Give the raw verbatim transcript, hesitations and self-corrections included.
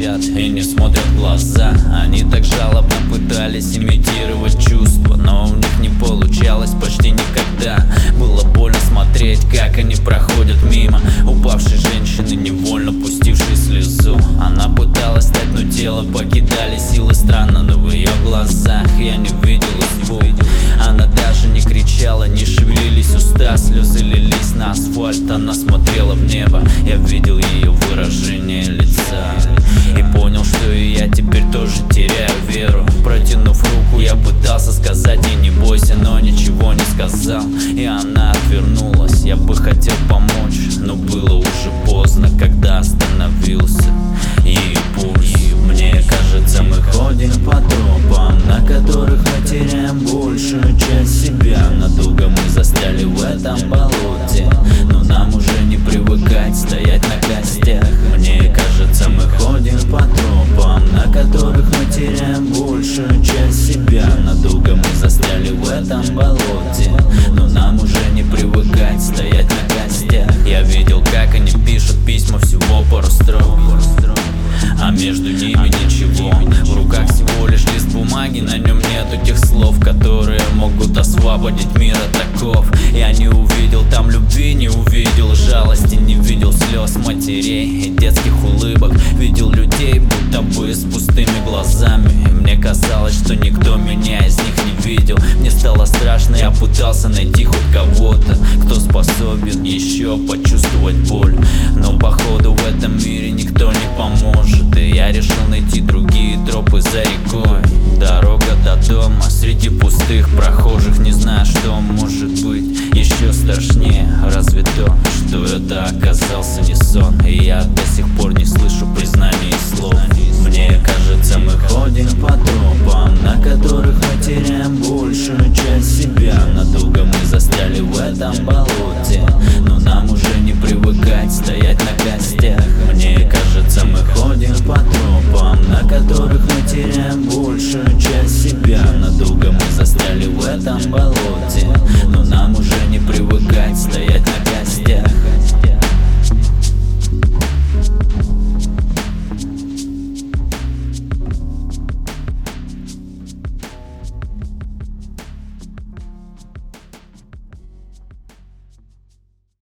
молчат и не смотрят в глаза. Они так жалобно пытались имитировать чувства, но у них не получалось почти никогда. Было больно смотреть, как они проходят мимо упавшей женщины, невольно пустившей слезу. Она пыталась встать, но тело покидали силы. Странно, но в ее глазах я не видел испуг. Она даже не кричала, не шевелились уста, слезы лились на асфальт. Она смотрела в небо, я видел ее выражение лица и понял, что и я теперь тоже теряю веру. Протянув руку, я пытался сказать ей не бойся, но ничего не сказал, и она отвернулась. Я бы хотел помочь, но было уже поздно, когда остановился ее пульс. Мне кажется, мы ходим по тропам, на которых мы теряем большую часть себя. Надолго мы застряли в этом болоте, но нам уже не привыкать стоять на костях. Мне кажется, мы ходим по тропам, на которых мы теряем большую часть себя. Надолго мы застряли в этом болоте, но нам уже не привыкать стоять на костях. Я видел, как они пишут письма, всего пару строк, а между ними ничего. В руках всего лишь лист бумаги, на нем нету тех слов, которые могут освободить мир от оков. Я не увидел там любви, не увидел жалости, не видел слез матерей и детских улыбок. Видел людей, будто бы с пустыми глазами, и мне казалось, что никто меня из них не видел. Мне стало страшно, я пытался найти хоть кого-то, кто способен еще почувствовать боль. Но походу в этом мире никто не поможет, и я решил найти другие тропы за рекой. Дорога до дома среди пустых прохожих, не знаю, что может быть еще страшнее. Разве то, что это оказался не сон, и я до сих пор не слышу признаний и слов. Мне кажется, мы ходим по тропам, на которых мы теряем большую часть себя. Надолго мы застряли в этом болоте,